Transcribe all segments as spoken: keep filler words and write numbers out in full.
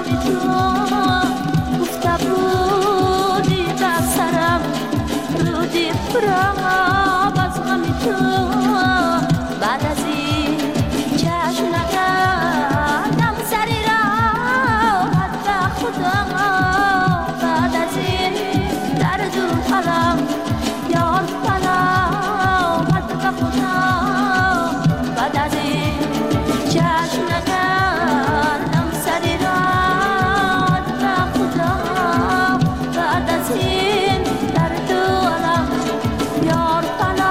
غمی تو گفته بودی به سرم رودی برام از غمی تو بعد از این چشم نکردم سری راحت به خدا بعد از این درد و علم یار سلامت به خدا بعد از این چشم نکردم سری راحت به خدا بعد از این درد و علم یار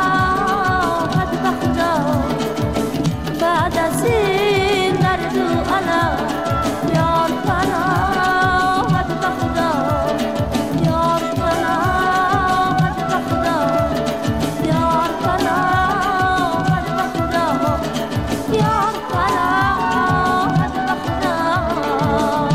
سلامت به خدا بعد از این درد و علم یار سلامت به خدا یار سلامت به خدا یار سلامت به خدا یار سلامت به خدا.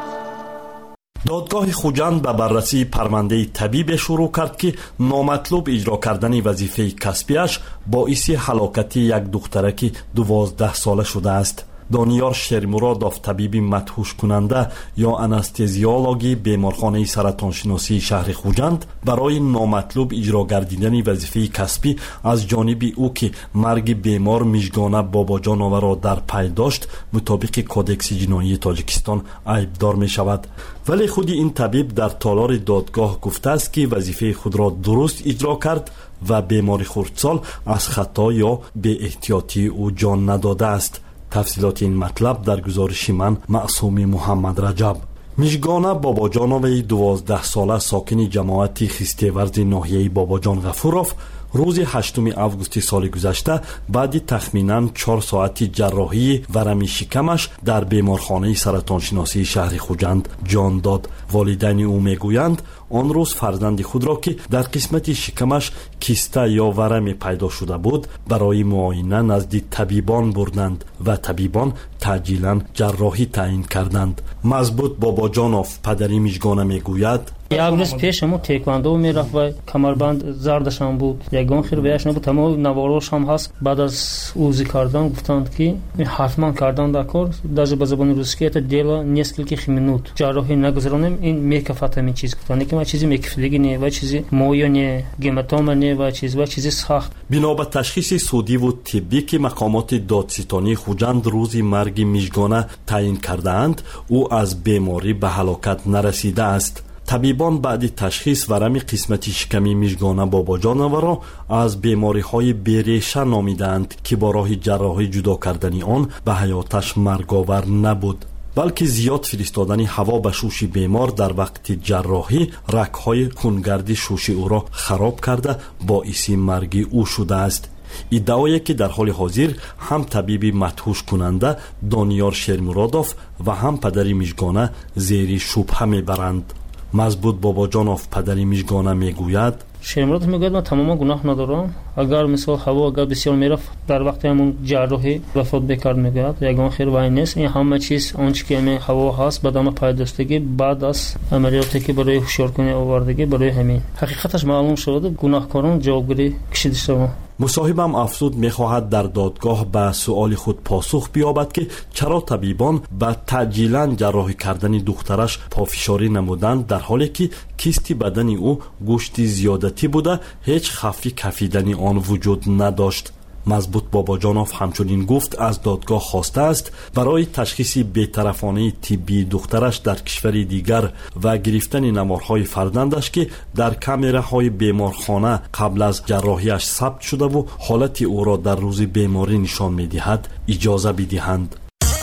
دادگاه خوجند به بررسی پرونده طبیب شروع کرد که نامطلوب اجرا کردن وظیفه کسبیش باعث هلاکت یک دخترک دوازده ساله شده است. دانیار شیرمرادوف، طبیب مدهوش کننده یا انستزیولوژی بیمارخانه سرطانشناسی شهر خوجند، برای نامطلوب اجرا گردیدن وظیفه کسبی از جانب او که مرگ بیمار میژگانه باباجانова را در پی داشت مطابق کودکس جنایی تاجیکستان عیبدار می شود. ولی خود این طبیب در تالار دادگاه گفته است که وظیفه خود را درست اجرا کرد و بیمار خردسال از خطا یا بی احتیاطی او جان نداده است. تفصیلات این مطلب در گزارش من معصوم محمد رجب. میژگانه باباجانوی دوازده ساله ساکن جماعت خیستیورز ناحیه باباجان غفوروف روز هشتم آگوست سال گذشته بعد تخمیناً چهار ساعتی جراحی ورم شکمش در بیمارخانه سرطانشناسی شهر خوجند جان داد. والدین او میگویند آن روز فرزند خود را که در قسمت شکمش کیسته یا ورم پیدا شده بود برای معاینه نزد طبیبان بردند و طبیبان تعجیلاً جراحی تعیین کردند. مضبوط باباجانوف، پدری میژگانه، میگوید یک روز پیش ما تکواندو میرفت و کمربند زردشان بود، یگان خیر بهش نبود، تمام نواروش هم هست. بعد از اوزی کردن گفتند که حتما کردن دکار даже به زبان روسی это дело нескольких минут جراحی نگذرانیم این میکفت همین چیز گفتند که ما چیزی میکفلگی نه و چیزی مویا نه گماتوما نه و چیز و چیزی سخت. بنا به تشخیص سودی و طبی که مقامات دادستانی خوجند روز مرگ میژگانه تعیین کردند، او از بیماری به هلاکت نرسیده است. طبیبان بعد تشخیص ورم قسمت شکمی میژگانه باباجانova را از بیماری های بیریشه نامیدند که با راه جراحی جدا کردن آن به حیاتش مرگاور نبود، بلکه زیاد فرستادن هوا به شوش بیمار در وقت جراحی رگ‌های خونگرد شوش او را خراب کرده باعث مرگ او شده است. ادعایی که در حال حاضر هم طبیب مدهوش کننده دانیار شیرمرادوف و هم پدری میژگانه زیر شبهه میبرند. مضبوط باباجانوف، پدری میژگانه، میگوید شیرمرادوف میگوید من تماما گناه ندارم، اگر مثال هوا اگر بسیار میرفت در وقت همون جراحی وفات بکرد میگوید یگان خیر وای نیست. این همه چیز آنچه که همین هوا هست بدم پیداستگی بعد از عملیاتی که برای هوشیار کنی آوردگی برای همین حقیقتش معلوم شده گناهکاران جوابگیری کشیده شدند. مصاحبم افزود میخواهد در دادگاه به سؤال خود پاسخ بیابد که چرا طبیبان به تعجیلاً جراحی کردن دخترش پافشاری نمودند در حالی که کیست بدن او گوشت زیادتی بوده هیچ خفی کفیدن آن وجود نداشت. مضبوط باباجانوف همچنین گفت از دادگاه خواسته است برای تشخیص بی‌طرفانه طبی دخترش در کشور دیگر و گرفتن نمارهای فرزندش که در کامراهای بیمارخانه قبل از جراحیش ثبت شده و حالت او را در روز بیماری نشان می‌دهد اجازه بدهند.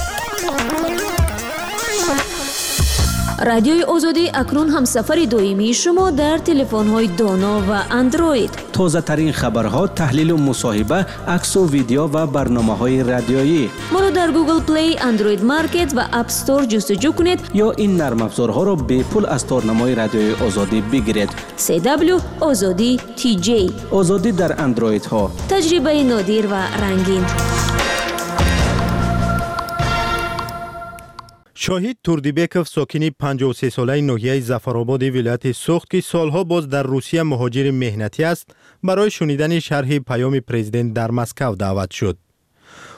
رادیوی آزادی اکنون هم سفر دائمی شما در تلفن‌های دانا و اندروید. تازه ترین خبرها، تحلیل و مصاحبه، عکس و ویدیو و برنامه‌های رادیویی. ما را در گوگل پلی، اندروید مارکت و اپ استور جستجو کنید یا این نرم افزارها را به پول از تارنمای رادیوی آزادی بگیرید. سی دبلیو آزادی تی جی. آزادی در اندروید ها. تجربه نادر و رنگین. شاهید توردیبکوف ساکن پنجاه و سه ساله ناحیه ظفرآباد ولایت سوخت که سالها باز در روسیه مهاجر مهنتی است برای شنیدن شرح پیام پرزیدنت در مسکو دعوت شد.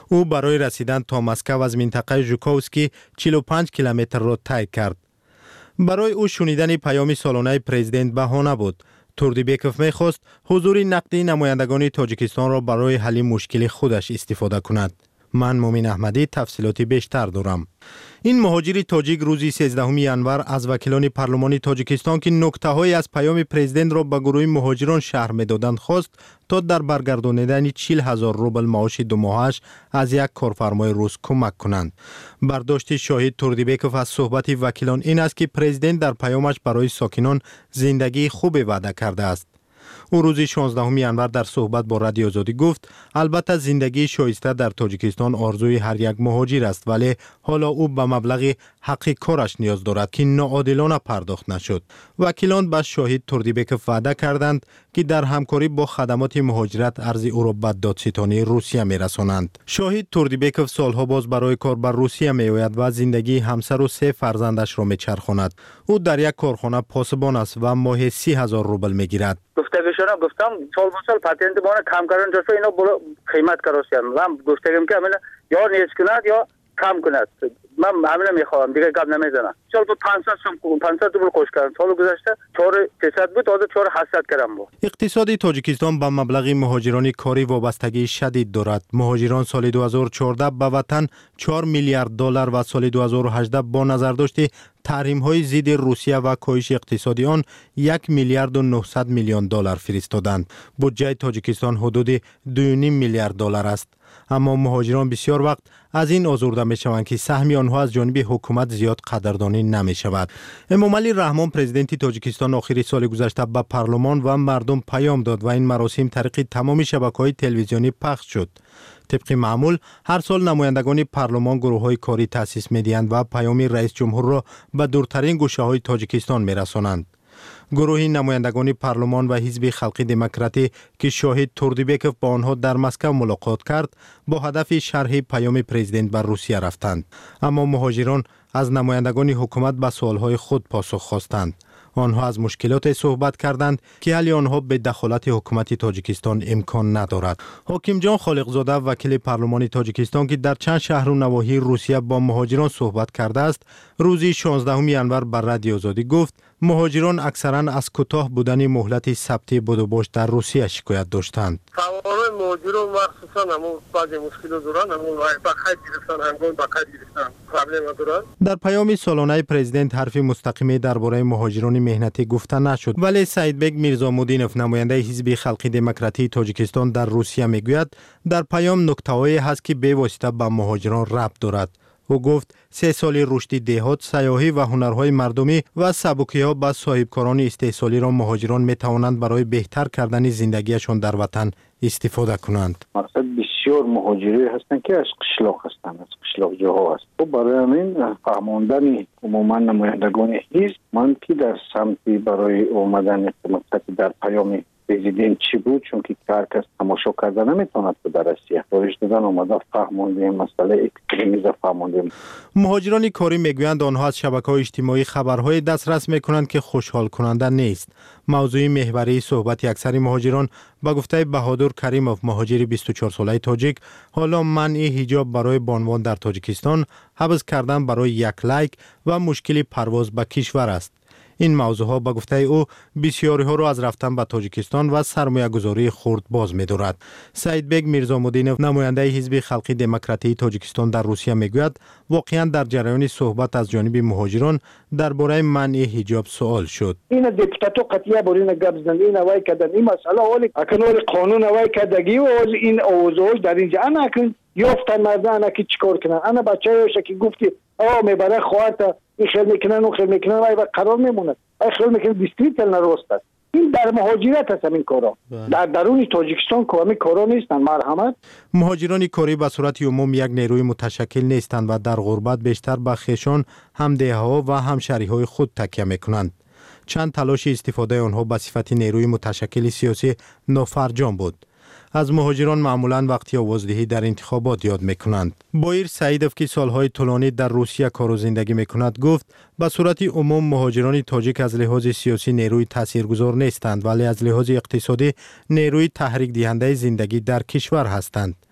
او برای رسیدن تا مسکو از منطقه ژوکووسکی چهل و پنج کیلومتر را طی کرد. برای او شنیدن پیام سالانه پرزیدنت بهانه بود. توردیبکوف می‌خواست حضور نقدی نمایندگان تاجیکستان را برای حل مشکل خودش استفاده کند. من مومن احمدی تفصیلاتی بیشتر دارم. این مهاجر تاجیک روزی سیزدهم ینور از وکیلان پارلمانی تاجیکستان که نکته‌هایی از پیام پرزیدنت را به گروه مهاجران شرح می‌دادند خواست تا در برگردانیدن چهل هزار روبل معاش دو ماهش از یک کارفرمای روس کمک کنند. برداشت شاهد توردیبکوف از صحبت وکیلان این است که پرزیدنت در پیامش برای ساکنان زندگی خوب وعده کرده است. او روز شانزدهم ینور در صحبت با رادیو آزادی گفت البته زندگی شایسته در تاجیکستان آرزوی هر یک مهاجر است، ولی حالا او به مبلغ حق کارش نیاز دارد که ناعادلانه پرداخت نشد. وکیلان به شاهد توردیبکوف وعده کردند که در همکاری با خدمات مهاجرت ارز او را به دادستانی روسیه میرسانند. شاهد توردیبکوف سالها باز برای کار بر روسیه میآید و زندگی همسر و سه فرزندش را میچرخاند. او در یک کارخانه پاسبان است و ماهی سی هزار روبل میگیرد. گفتگوشون گفتم سال به سال پاتنت بانه کم کردن جاست اینا برو قیمت کروسیان من گفتگویم که همین یا نیز کند یا کم کند. من همین میخوام دیگه گپ نمیزنم. سال بود پانصد سوم پانصد روبل کوش کردم. سال گذشته چهار سیصد بود تازه چهار هشتصد کردم بود. اقتصاد تاجیکستان به مبلغ مهاجران کاری وابستگی شدید دارد. مهاجران سال دو هزار و چهارده به وطن چهار میلیارد دلار و سال دو هزار و هجده با نظر داشت تحریم های ضد روسیه و کاهش اقتصادی آن یک میلیارد و نهصد میلیون دلار فرستادند. بودجه تاجیکستان حدود دو و نیم میلیارد دلار است. اما مهاجران بسیار وقت از این آزرده می شوند که سهم آنها از جانب حکومت زیاد قدردانی نمی شود. امامعلی رحمان پرزیدنت تاجیکستان آخر سال گذشته به پارلمان و مردم پیام داد و این مراسم طریق تمام شبکه‌های تلویزیونی پخش شد. طبق معمول هر سال نمایندگان پارلمان گروه‌های کاری تأسیس می‌دهند و پیام رئیس جمهور را به دورترین گوشه‌های تاجیکستان می‌رسانند. گروه نمایندگان پارلمان و حزب خلقی دموکراتی که شاهد توردیبکوف با آنها در مسکو ملاقات کرد با هدف شرح پیام پرزیدنت بر روسیه رفتند. اما مهاجران از نمایندگان حکومت به سوالهای خود پاسخ خواستند. آنها از مشکلات صحبت کردند که حل آنها به دخالت حکومت تاجیکستان امکان ندارد. حاکم جان خالقزاده وکیل پارلمان تاجیکستان که در چند شهر و نواحی روسیه با مهاجران صحبت کرده است، روز شانزدهم ینور بر رادیو آزادی گفت مهاجران اکثرا از کوتاه بودن مهلت ثبت بدوباشت در روسیه شکایت داشتند. فوارای مهاجران مخصوصا همون بعضی مشکلات دارند، همون بخیر گرفتن هنگام بخیر گرفتن پرابلم دارند. در پیام سالانه پرزیدنت حرف مستقیمی درباره مهاجران مهنتی گفته نشد، ولی سعیدبگ میرزامودینوف نماینده حزب خلقی دموکراتی تاجیکستان در روسیه میگوید در پیام نکته‌هایی هست که به واسطه به مهاجران ربط دارد. او گفت سه سال رشد دهات، سیاحی و هنرهای مردمی و سبکی‌ها با صاحبکاران استحصالی را مهاجران می‌توانند برای بهتر کردن زندگیشان در وطن استفاده کنند. مقصد بسیار مهاجری هستند که از قشلاق هستند، از قشلاق جاها است. و برای همین فهماندن عموما نمایندگان حزب من که در سمت برای اومدن مقصد در پیام پرزیدنت چی بود، چون که هر کس تماشا کرده نمیتواند در روسیه دارش دادن اومده فهمانده مسئله اکستریمیسم فهمانده. مهاجران کاری میگویند آنها از شبکه‌های اجتماعی خبرهای دسترس میکنند که خوشحال کننده نیست. موضوع محوری صحبت اکثر مهاجران با گفته بهادر کریموف مهاجر بیست و چهار ساله تاجیک حالا منع حجاب برای بانوان در تاجیکستان، حبس کردن برای یک لایک و مشکل پرواز به کشور است. این موضوع ها با گفته او بسیاری ها را از رفتن به تاجیکستان و سرمایه گذاری خرد باز می دارد. سعیدبگ میرزامودینوف نماینده حزب خلقی دموکراتی تاجیکستان در روسیه می گوید واقعا در جریان صحبت از جانب مهاجران درباره منع حجاب سوال شد. این دپوتاتو قطعیه برین گپ زدن این وای کردن این مسئله ولی اکنون قانون وای کردگی و این اوضاع در اینجا انا اکن یافتن مردان که چیکار کنن. انا بچه‌هاش که گفتی آ میبره خواهد این خیل میکنن و خیل میکنن و قرار میموند. این خیل میکنن دیستریکتل نروست است. این در مهاجرت هست همین کارا. در درون تاجیکستان که همین کارا نیستن. مرحمت. مهاجران کاری به صورت عموم یک نیروی متشکل نیستند و در غربت بیشتر به خویشان، همدهها و همشهری‌های خود تکیه میکنند. چند تلاش استفاده آنها به صفت نیروی متشکل سیاسی نافرجام بود. از مهاجران معمولاً وقتی آوازدهی در انتخابات یاد میکنند. بایر سعیدوف که سالهای طولانی در روسیه کار و زندگی میکند گفت به صورت عموم مهاجران تاجیک از لحاظ سیاسی نیروی تاثیرگذار نیستند، ولی از لحاظ اقتصادی نیروی تحریک دهنده زندگی در کشور هستند.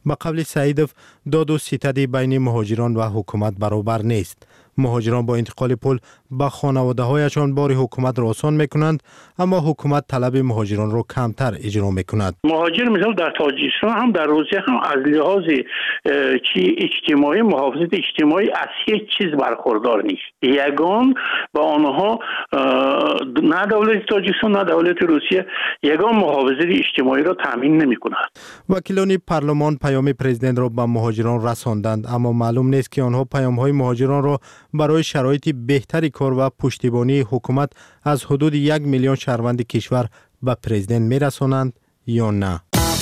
به قول سعیدوف داد و ستد بین مهاجران و حکومت برابر نیست. مهاجران با انتقال پول به خانواده هایشان بار حکومت را آسان میکنند، اما حکومت طلب مهاجران را کمتر اجرا میکند. مهاجر مثلا در تاجیکستان هم در روسیه هم از لحاظ چی اجتماعی محافظت اجتماعی از هیچ چیز برخوردار نیست. یگان با آنها نه دولت تاجیکستان نه دولت روسیه یگان محافظت اجتماعی را تامین نمیکند. وکیلان پارلمان پیام پرزیدنت را به مهاجران رساندند، اما معلوم نیست که آنها پیام های مهاجران را برای شرایط بهتری کار و پشتیبانی حکومت از حدود یک میلیون شهروند کشور به پرزیدنت میرسانند یا نه.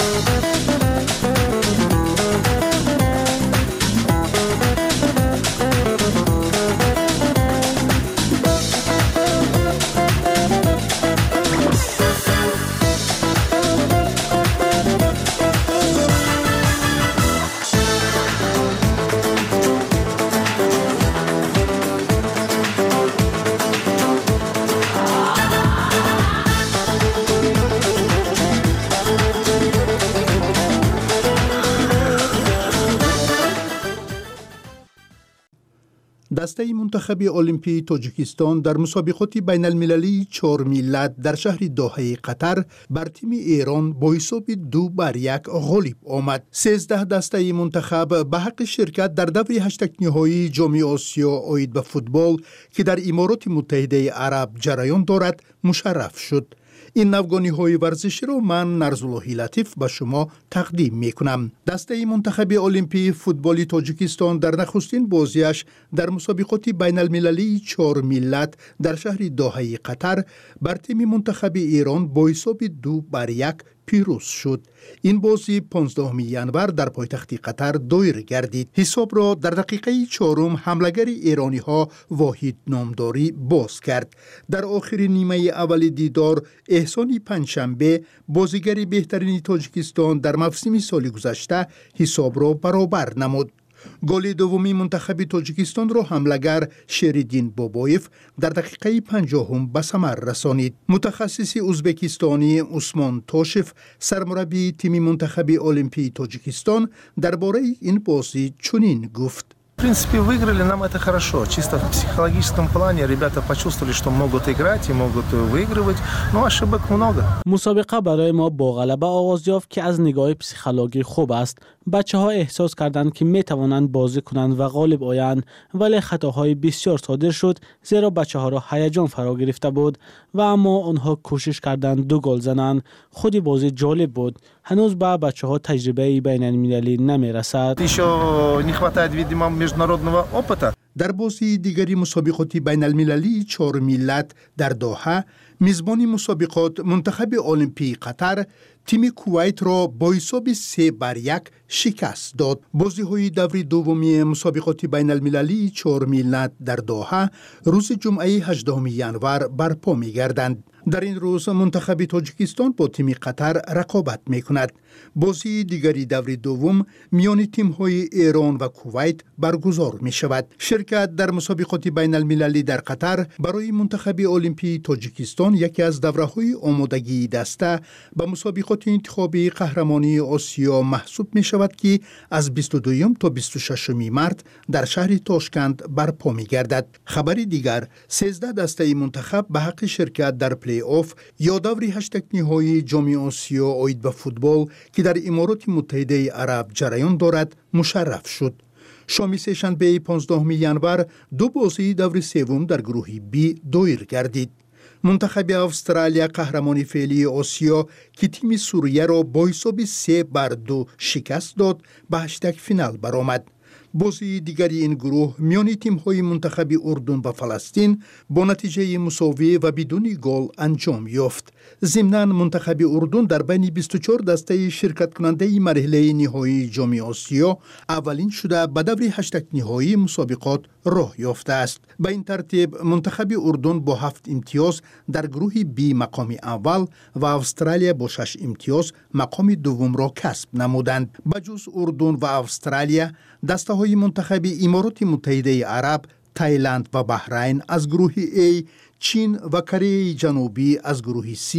دسته منتخب المپی تاجیکستان در مسابقات بین المللی چهار میلاد در شهر دوحه قطر بر تیم ایران با حساب دو بر یک غالب آمد. سیزده دسته منتخب به حق شرکت در دور هشتگ نهایی جام آسیا عاید به فوتبال که در امارات متحده عرب جریان دارد مشرف شد. این نوگانی های ورزشی را من نرزاللهی لطیف به شما تقدیم می کنم. دسته منتخب المپی فوتبال تاجیکستان در نخستین بازیش در مسابقات بین المللی چهار میلاد در شهر دوحه قطر بر تیم منتخب ایران با حساب دو بر یک پیروز شد. این بازی پانزدهم ژانویه در پایتخت قطر دایر گردید. حساب را در دقیقه چهارم حملگر ایرانی ها واحد نامداری باز کرد. در آخر نیمه اول دیدار احسان پنجشنبه بازیگر بهترین تاجیکستان در موسم سال گذشته حساب را برابر نمود. گل دومی منتخب تاجیکستان را حملگر شریدین بابایف در دقیقه پنجاهم به ثمر رسانید. متخصص ازبکستانی عثمان تاشف سرمربی تیم منتخب المپی تاجیکستان درباره این بازی چنین گفت: В принципе, выиграли, нам это хорошо. Чисто в психологическом плане ребята почувствовали, что могут играть и могут выигрывать, но ошибок много. مسابقه برای ما با غلبه آغاز یافت که از نگاه پسیخولوژی خوب است. بچه‌ها احساس کردند که می‌توانند بازی کنند و غالب آیند، ولی خطاهای بسیار صادر شد زیرا بچه‌ها را هیجان فرا گرفته بود و اما آنها کوشش کردند دو گل زنند. خود بازی جالب بود. هنوز به بچه‌ها تجربه بین‌المللی نمی‌رسد. Еще не хватает, видимо, международного опыта. در بازی دیگری مسابقات بین المللی چهار میلاد در دوحه میزبان مسابقات منتخب المپی قطر تیم کویت را با حساب سه بر یک شکست داد. بازی های دور دومی مسابقات بین المللی چهار میلاد در دوحه روز جمعه هجدهم ژانویه برپا می گردند. در این روز منتخب تاجیکستان با تیم قطر رقابت می کند. بازی دیگری دور دوم میان تیم های ایران و کویت برگزار می شود. شرکت در مسابقات بین المللی در قطر برای منتخب المپی تاجیکستان یکی از دوره های آمادگی دسته به مسابقات انتخابی قهرمانی آسیا محسوب می شود که از بیست و دوم تا بیست و ششم مارس در شهر تاشکند برپا می گردد. خبر دیگر، سیزده دسته منتخب به حق شرکت در پلی آف یا دوری هشتگ نهایی جام آسیا عاید به فوتبال که در امارات متحده عرب جریان دارد مشرف شد. شام سه‌شنبه پانزدهم ژانویه دو بازی دور سوم در گروه بی دایر گردید. منتخب استرالیا قهرمان فعلی آسیا که تیم سوریه را با حساب سه بر دو شکست داد به هشتگ فینال برآمد. بازی دیگری این گروه میان تیم‌های منتخب اردن و فلسطین با نتیجه مساوی و بدون گل انجام یافت. ضمناً منتخب اردن در بین بیست و چهار دسته شرکت کننده مرحله نهایی جام آسیا اولین شده به دور هشتگ نهایی مسابقات راه یافته است. به این ترتیب منتخب اردن با هفت امتیاز در گروه بی مقام اول و استرالیا با شش امتیاز مقام دوم را کسب نمودند. بجز اردن و استرالیا دسته های منتخب امارات متحده عرب، تایلند و بحرین از گروه A، چین و کره جنوبی از گروه C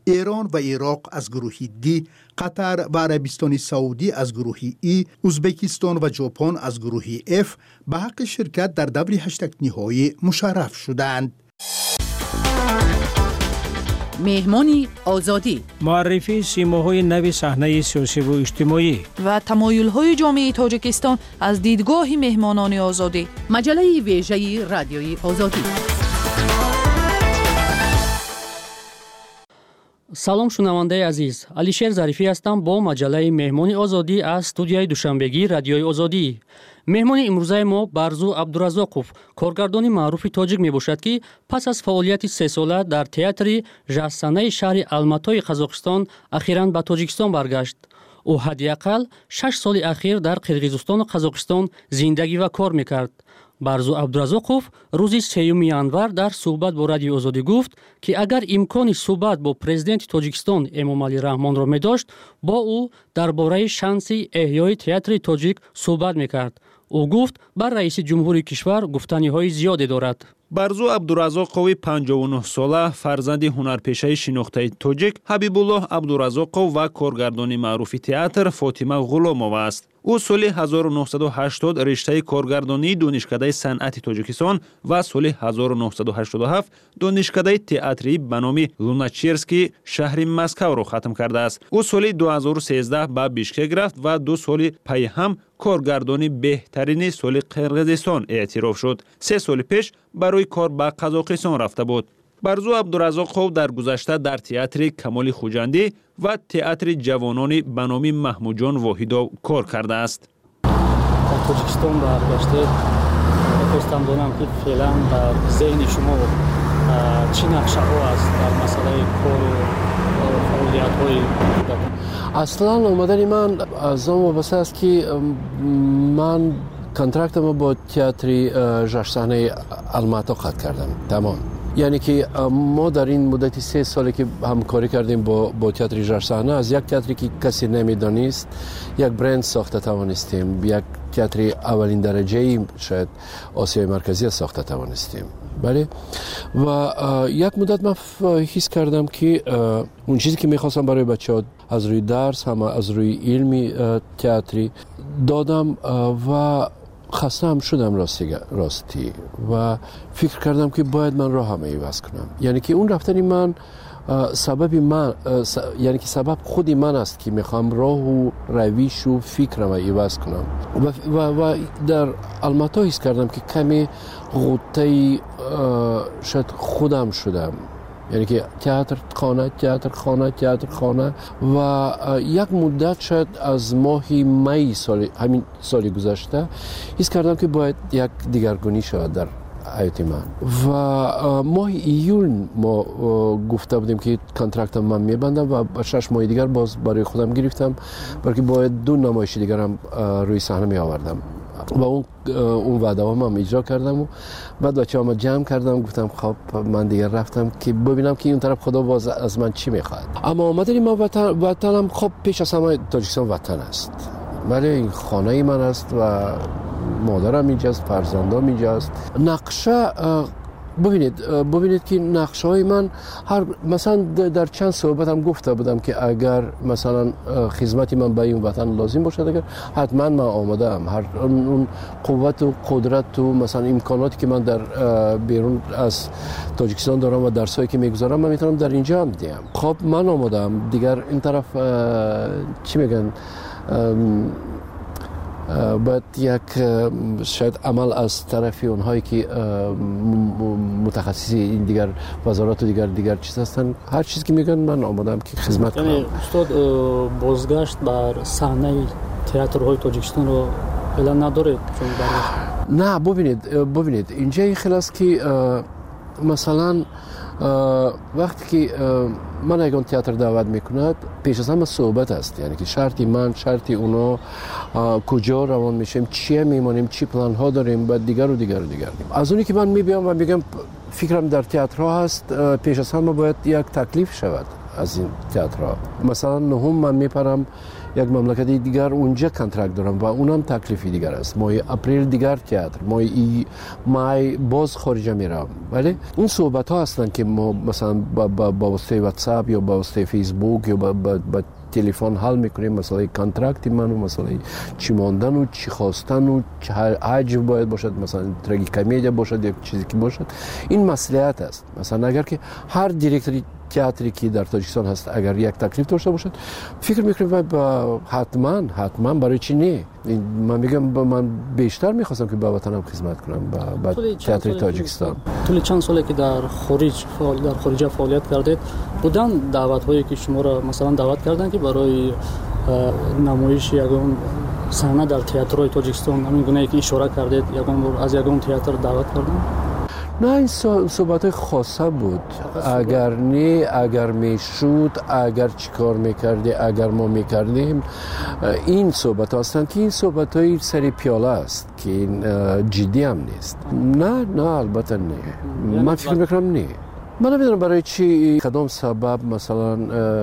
ایران و عراق از گروه دی، قطر و عربستان سعودی از گروه ای، ازبکستان و ژاپن از گروه اف به حق شرکت در دور هشتگ نهایی مشرف شدند. مهمانی آزادی، معرفی سیماهای نو صحنه سیاسی و اجتماعی و تمایل‌های جامعه تاجیکستان از دیدگاه مهمانان آزادی. مجله ویژه رادیوی آزادی. салом шунавандаи азиз, алишер зарифӣ ҳастам бо маҷалаи меҳмони озодӣ аз студияи душанбегии радиои озодӣ. меҳмони имрӯзаи мо барзу абдуразоқов, коргардони маъруфи тоҷик мебошад, ки пас аз фаъолияти сесола дар театри жаҳсанаи шаҳри алматои қазоқистон ахиран ба тоҷикистон баргашт. ӯ ҳадди ақал шаш соли ахир дар қирғизистону қазоқистон зиндагӣ ва кор мекард. барзу абдуразоқов рӯзи сеюми январ дар суҳбат бо радиои озодӣ гуфт, ки агар имкони суҳбат бо президенти тоҷикистон эмомалӣ раҳмонро медошт, бо ӯ дар бораи шанси эҳёи театри тоҷик суҳбат мекард. ӯ гуфт бар раиси ҷумҳури кишвар гуфтаниҳои зиёде дорад. барзу абдуразоқови панҷоҳу нӯҳ сола, фарзанди ҳунарпешаи шинохтаи тоҷик ҳабибуллоҳ абдуразоқов ва коргардони маъруфи театр Фотима Ғуломова аст. ӯ соли ҳазору нуҳсаду ҳаштод риштаи коргардонии донишкадаи санъати Тоҷикистон ва соли ҳазору нуҳсаду ҳаштоду ҳафт донишкадаи театрӣ ба номи Луначерский шаҳри Москавро хатм кардааст. ӯ соли ду ҳазору сездаҳ ба Бишкек рафт ва ду соли пайҳам коргардони беҳтарини соли Қирғизистон эътироф шуд. се соли пеш барои кор ба Қазоқистон рафта буд. барзу абдуразоқов дар гузашта дар театри Камоли Хуҷандӣ ва театри ҷавонони ба номи Маҳмуҷон Воҳидов кор кардааст. Дар Тоҷикистон баргаштед, мехостам донам, ки феълан дар зеҳни шумо чӣ нақшаҳо аст дар масъалаи кору фаъолиятҳои аслан омадани ман аз он вобаста аст, ки ман контрактамо бо театри ҷашнсаҳнаи Алмато қатъ кардам. Тамом. яъне ки мо дар ин муддати се соле ки ҳамкорӣ кардем бо бо театри ҷашнсаҳна, аз як театре ки касе намедонист, як бренд сохта тавонистем, як театри аввалин дараҷаи шояд Осиёи марказия сохта тавонистем. бале ва як муддат ман ҳис кардам, ки он чизе ки мехостам барои бачаҳо аз рӯи дарс, ҳама аз рӯи илми театрӣ додам ва хастаам шудам ростӣ ва фикр кардам, ки бояд ман роҳам иваз кунам. яъне ки он рафтани ман сабаби ман, яъне ки сабаб худи ман аст, ки мехоҳам роҳу равишу фикрама иваз кунам. ва ва дар Алмато ҳис кардам, ки каме ғуттаи шояд худам шудам. яъне ки театр хона, театр хона, театр хона ва як муддат шояд аз моҳи майи соли ҳамин соли гузашта ҳис кардам, ки бояд як дигаргунӣ шавад дар ҳаёти ман. ва моҳи июл мо гуфта будем, ки контрактам ман мебандам ва ба шаш моҳи дигар боз барои худам гирифтам, балки бояд ду намоиши дигарам рӯи саҳна меовардам ва он ваъдаҳоам ҳам иҷро кардаму баъд бачаҳоамро ҷамъ кардам, гуфтам хоб ман дигар рафтам, ки бибинам, ки он тараф худо боз аз ман чӣ мехоҳад. аммо омадани ман ватанам, хоб пеш аз ҳама Тоҷикистон ватан аст. бале ин хонаи ман аст ва модарам инҷаст, фарзандам инҷаст. нақша бубинед бубинед ки нақшаҳои ман ҳар масалан дар чанд суҳбатам гуфта будам, ки агар масалан хизмати ман ба ин ватан лозим бошад, агар ҳатман ман омодаам. ҳар он қуввату қудрату масалан имконоте ки ман дар берун аз Тоҷикистон дорам ва дарсҳое ки мегузарам, ман метавонам дар инҷа ҳам диҳам. хоб ман омодаам. дигар ин тараф чӣ мегӯянд, باید یک شاید عمل از طرف اونهایی که متخصصی این دیگر وزارات و دیگر دیگر چیز هستن، هر چیزی که میگن من آمادم که خدمت کنم. یعنی استاد بازگشت بر صحنه تئاترهای تاجیکستان رو اعلان نداره؟ نه ببینید ببینید اینجا این خلاص که مثلا وقتی که من یگان تئاتر دعوت میکند، پیش از همه صحبت است. یعنی که شرطی من، شرطی اونا، کجا روان میشیم، چی میمونیم، چی پلان ها داریم و دیگر و دیگر و دیگر. از اونی که من میبینم و میگم فکرم در تئاتر هست، پیش از همه باید یک تکلیف شود. از این تئاترها. مثلا نهم من میپرم یک مملکتی دیگر اونجا کنترکت دارم و اونم تکلیفی دیگر است. ماه اپریل دیگر تئاتر، ماه ای مای باز خارج میرم. ولی اون صحبت ها هستن که ما مثلا با با, با واسطه واتساپ یا با واسطه فیسبوک یا با, با, با تلفن حل میکنیم. مثلا کانترکت منو، مثلا چی ماندن و چی خواستن و چه حجم باید باشد، مثلا تراژیکمدیا باشد یا چیزی که باشد. این مصلحت است. مثلا اگر که هر دیرکتوری تئاتری که در تاجیکستان هست اگر یک تکلیف داشته باشد، فکر میکنم با حتما حتما برای چی نه. من میگم من بیشتر میخواستم که با وطنم خدمت کنم با تئاتر تاجیکستان. طول چند ساله که در خارج فعال در خارج فعالیت کردید، بودن دعوت هایی که شما را مثلا دعوت کردن که برای نمایش یگان صحنه در تئاترهای تاجیکستان همین گونه که اشاره کردید یگان از یگان تئاتر دعوت کردن؟ نه، این صحبت خاصه بود. اگر نه، اگر میشود، اگر چیکار میکردی، اگر ما میکردیم، این صحبت هستند که این صحبت های سری پیاله است که این جدی هم نیست. نه نه البته نه، من فکر میکنم نه. من نمیدونم برای چی کدام سبب مثلا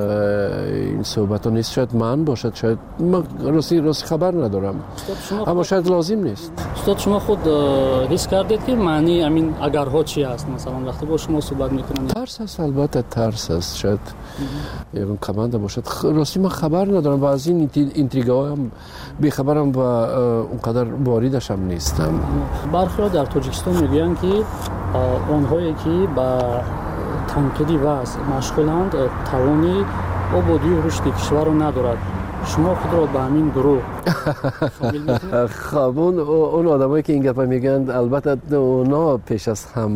این صحبت ها نیست. شاید من باشد، شاید من راستی راستی خبر ندارم، اما شاید لازم نیست. استاد شما خود حس کردید که معنی همین اگرها چی است؟ مثلا وقتی با شما صحبت میکنن ترس است. البته ترس است. شاید یکم کمانده باشد. راستی من خبر ندارم و از این اینتریگا هم بیخبرم و اونقدر واردش هم نیستم. برخی در تاجیکستان میگن که آنهایی که با تنقیدی وضع مشغولند توانی آبادی و رشد کشور رو ندارد. شما خود را به همین گروه شامل می‌کنید؟ خب اون اون آدمایی که این گپا میگن البته اونا پیش از هم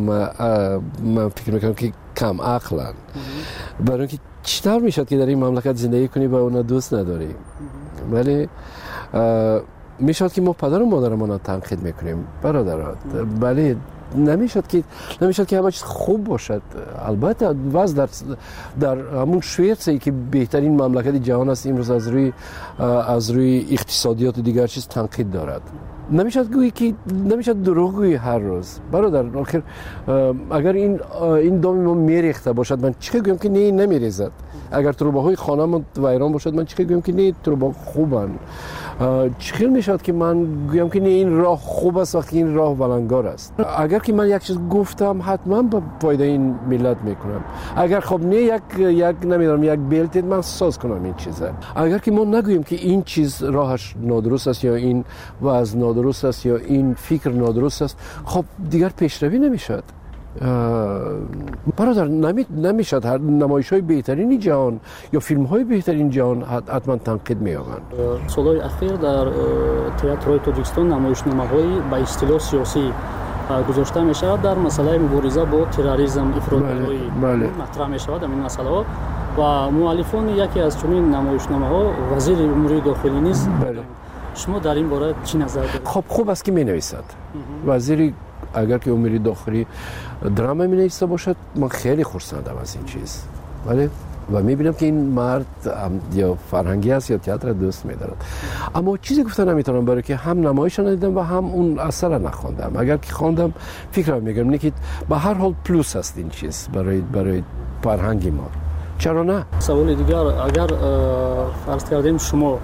من فکر میکنم که کم عقلن. برای اینکه چطور میشد که در این مملکت زندگی کنی و اونا دوست نداری؟ ولی میشد که ما پدر و مادرمون رو تنقید میکنیم برادرات، ولی نمیشد که نمیشد که همه چیز خوب باشد. البته وضع در در همون شویتسی که بهترین مملکت جهان است امروز از روی از روی اقتصادیات و دیگر چیز تنقید دارد. نمیشد گویی که نمیشد دروغ گویی هر روز برادر. آخر اگر این این دام ما میریخته باشد من چه گویم که نه نمیریزد. اگر تروباهای خانه‌مون ویران باشد من چه گویم که نه تروبا خوبن. چخیل میشد که من گویم که نه این راه خوب است وقتی این راه ولنگار است. اگر که من یک چیز گفتم حتما به فایده این ملت میکنم. اگر خب نه یک یک نمیدونم یک بلت من ساز کنم این چیزا. اگر که ما نگوییم که این چیز راهش نادرست است یا این وضع نادرست است یا این فکر نادرست است، خب دیگر پیشروی نمیشد. برادر نمی نمیشد هر نمایش‌های بهترین جهان یا فیلم‌های بهترین جهان حتما تنقید می‌یابند. سال‌های اخیر در تئاترهای تاجیکستان نمایشنامه‌های با اصطلاح سیاسی گذاشته می‌شود در مسئله مبارزه با تروریسم افراط‌گرایی مطرح می‌شود. این مسئله و مؤلفان یکی از چنین نمایشنامه‌ها وزیر امور داخلی نیز. شما در این باره چی نظر دارید؟ خب خوب است که می‌نویسد. وزیری اگر که امور داخلی دراما می‌نویسه باشد من خیلی خرسندم از این چیز. ولی و می‌بینم که این مرد یا فرهنگی است یا تئاتر دوست می‌دارد. اما چیزی گفتن نمی‌تونم برای که هم نمایش ندیدم و هم اون اثر نخوندم. اگر که خواندم فکرم می‌گم نه که به هر حال پلوس است این چیز برای برای فرهنگی ما. چرا نه؟ سوال دیگر اگر فرض کردیم شما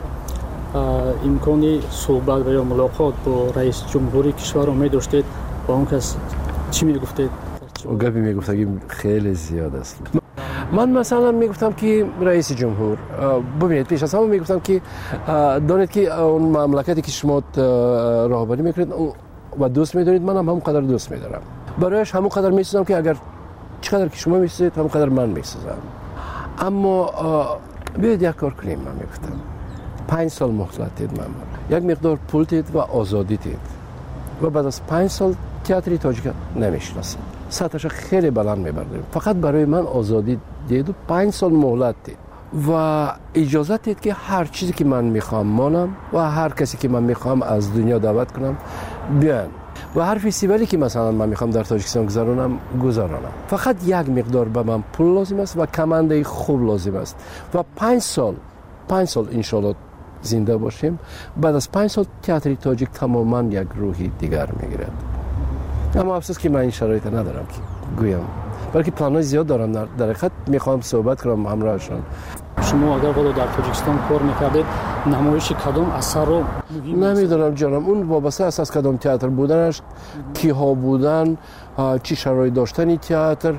امکانی صحبت و یا ملاقات با رئیس جمهوری کشور رو می‌داشتید با اون کس چی میگفتید؟ اون گپی میگفتم خیلی زیاد است. من مثلا میگفتم که رئیس جمهور ببینید پیش از همه میگفتم که دانید که اون مملکتی که شما راهبری میکنید و دوست میدارید من هم همون قدر دوست میدارم. برایش همون قدر میسازم که اگر چقدر که شما میسازید همون قدر من میسازم. اما بیاید یک کار کنیم. من میگفتم پنج سال مهلت دید من یک مقدار پول دید و آزادی دید و بعد از پنج سال تئاتر تاجیک نمیشناسم. سطحش خیلی بلند میبردیم. فقط برای من آزادی دید و پنج سال مهلت دید و اجازه دید که هر چیزی که من میخوام مانم و هر کسی که من میخوام از دنیا دعوت کنم بیان و هر فستیوالی که مثلا من میخوام در تاجیکستان گذرانم گذرانم. فقط یک مقدار به من پول لازم است و کمانده خوب لازم است و پنج سال پنج سال انشالله زنده باشیم. بعد از پنج سال تئاتر تاجیک تماما یک روحی دیگر میگیرد. اما افسوس که من این شرایط ندارم که گویم بلکه پلان‌های زیاد دارم. در در حقیقت میخوام صحبت کنم همراهشان. شما اگر والا در تاجیکستان کار میکردید نمایش کدام اثر رو نمیدونم جانم، اون وابسته است از کدام تئاتر بودنش، کی ها بودن، چی شرایط داشتنی تئاتر،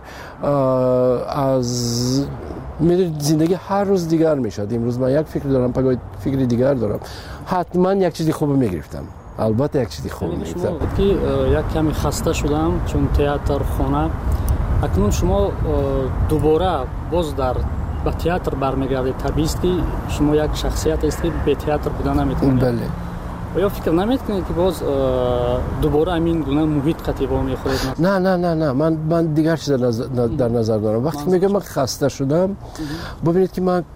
از میدونید زندگی هر روز دیگر میشد. امروز من یک فکر دارم، پگاه فکر دیگر دارم. حتما یک چیزی خوب میگرفتم، البته یک چیزی خوب میگرفتم. که یک کمی خسته شدم چون تئاتر خانه. اکنون شما دوباره باز در به تئاتر برمیگردید. طبیعی است که شما یک شخصیت است که به تئاتر بودن نمیتونید. بله. و یا فکر نمیکنید که باز دوباره همین گونه محیط قطیبا میخورید؟ نه نه نه نه من من دیگر چیز در نظر, در نظر دارم. وقتی میگم من خسته شدم، ببینید که من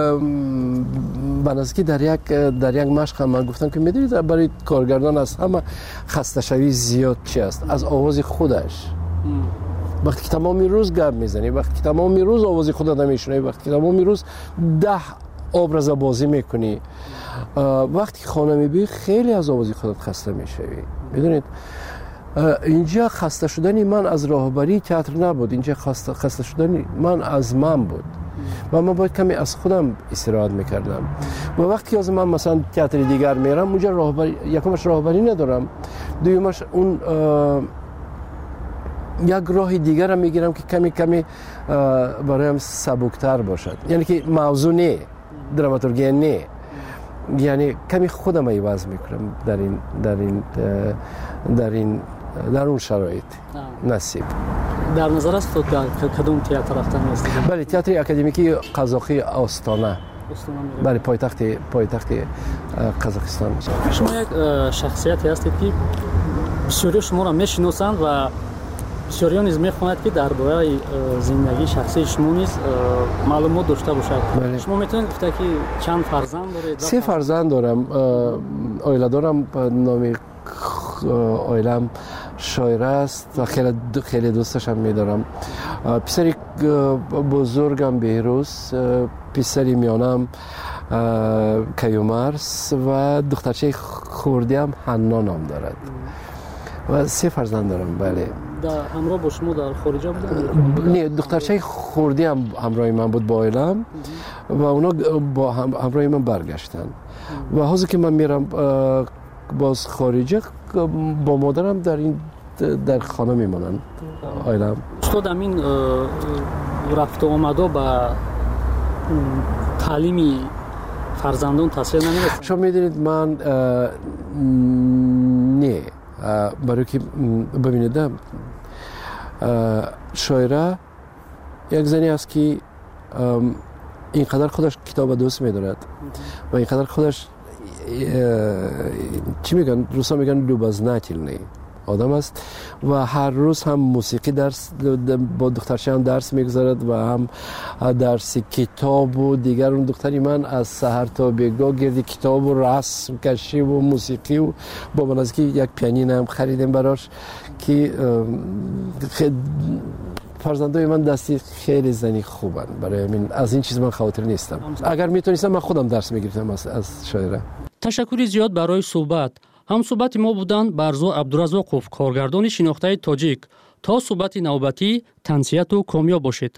بنظری در یک در یک مشق من گفتم که میدونید برای کارگردان از همه خسته شوی زیاد چی است؟ از آواز خودش. وقتی که تمامی روز گپ میزنی، وقتی که تمامی روز آواز خودت نمیشنوی، وقتی که تمامی روز ده ابراز بازی میکنی، وقتی خانه میبینی خیلی از آواز خودت خسته میشوی. میدونید اینجا خسته شدنی من از راهبری تئاتر نبود، اینجا خسته خسته شدنی من از من بود و من باید کمی از خودم استراحت میکردم. و وقتی از من مثلا تئاتر دیگر میرم، اونجا راهبری، یکمش راهبری ندارم، دومش اون یک راه دیگر هم میگیرم که کمی کمی برایم سبکتر باشد، یعنی که موضوع نه، دراماتورگی نه، یعنی کمی خودم عوض میکنم در این در این در این در اون شرایط نصیب. در نظر است تو کدوم تئاتر رفتن است؟ بله، تئاتر اکادمیکی قزاقی آستانه. بله، پایتخت پایتخت قزاقستان. شما یک شخصیتی هستید که بسیاری شما را میشناسند و بسیاری نیز میخواند که درباره زندگی شخصی شما نیز معلومات داشته باشد. بله. شما میتونید گفته که چند فرزند دارید؟ سه فرزند دارم. آیله دارم، نام آیلم شایره است و خیلی خیلی دوستش هم میدارم. پسری بزرگم بهروز، پسری میانم کیومرس و دخترچه خردی هم حنا نام دارد. و سه فرزند دارم. بله. در همراه با شما در خارج بودن؟ نه، دخترچه خردی هم همراه من بود با عائلم و اونا با هم همراه من برگشتن. و حاضر که من میرم باز خارجه، با مادرم در این در خانه میمونن عائلم. استاد همین رفت و آمده با تعلیمی فرزندان تاثیر نمیرسه؟ شما میدونید من نه، برای که ببینید شاعره یک زنی است که اینقدر خودش کتاب دوست می‌دارد و اینقدر خودش چی میگن روسا میگن لوبازناتیلنی آدم است و هر روز هم موسیقی درس با دخترچه هم درس میگذارد و هم درس کتاب و دیگر. اون دختری من از سحر تا بیگاه گردی کتاب و رسم کشی و موسیقی و با من از که یک پیانین هم خریدیم براش که فرزندای من دستی خیلی زنی خوبن. برای من از این چیز من خاطر نیستم. اگر میتونستم من خودم درس میگرفتم از, از شاعره. تشکری زیاد برای صحبت. هم صحبت ما بودند برزو عبدالرزاقوف، کارگردان شناخته تاجیک. تا صحبت نوبتی، تنسیت و کامیاب باشید.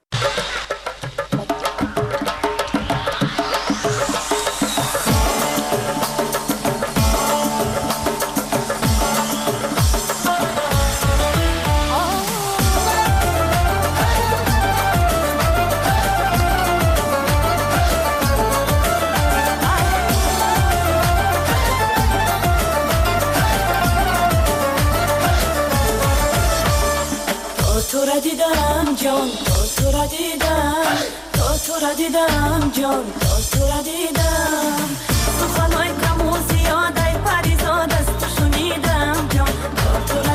جان تو تو را دیدم، تو تو را دیدم جان تو تو را دیدم، سخنهای کم و زیاد ای پریزاد از تو شنیدم جان تو تو